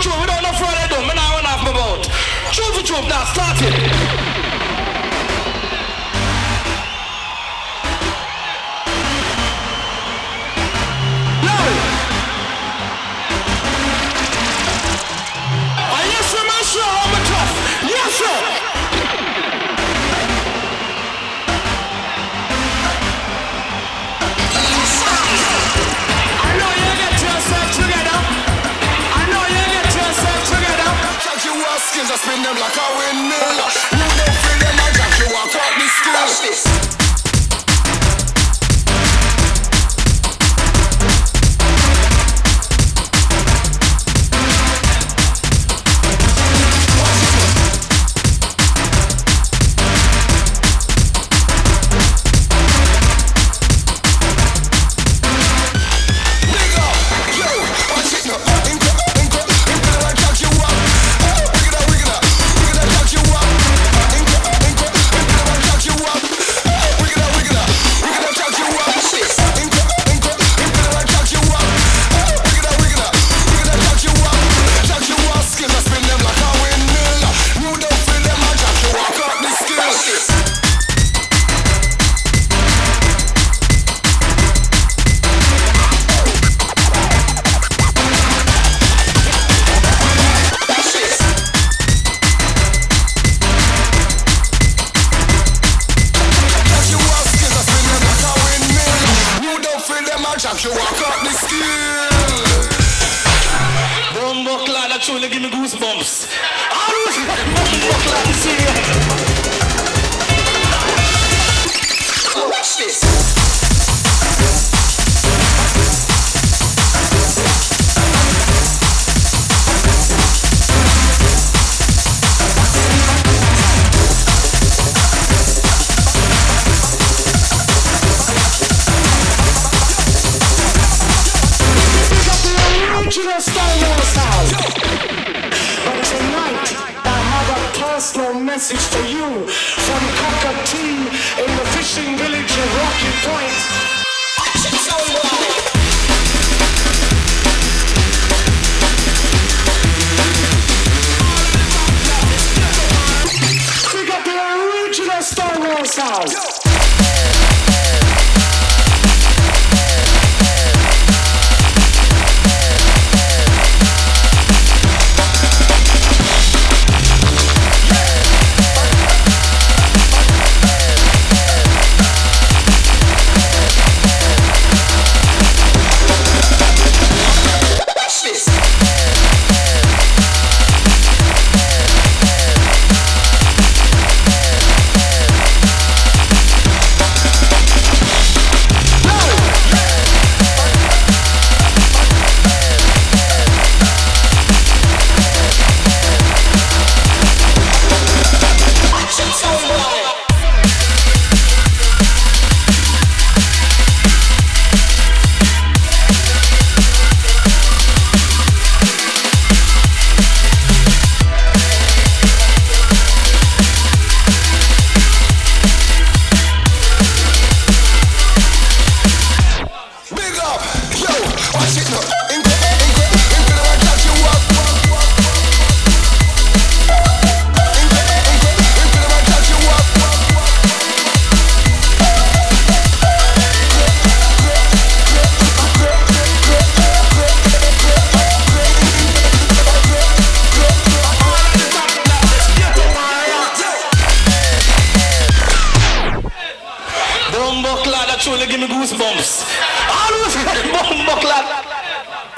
true, we don't know Friday done, me now run off my boat. True for true, now start it. Yes, sir! I know you get yourself together. I know you get yourself together. Jack you walk skills, I spin them like a windmill. You don't feel them, I jack you walk out the skill. Watch this. You walk up the skill. Bumbo clad, that truly give me goosebumps. Bumbo clad, serious. Watch this. Message to you from Cockatoo in the fishing village of Rocky Point. We got the original Star Wars sound. Truly give me goosebumps. Bumbo clad.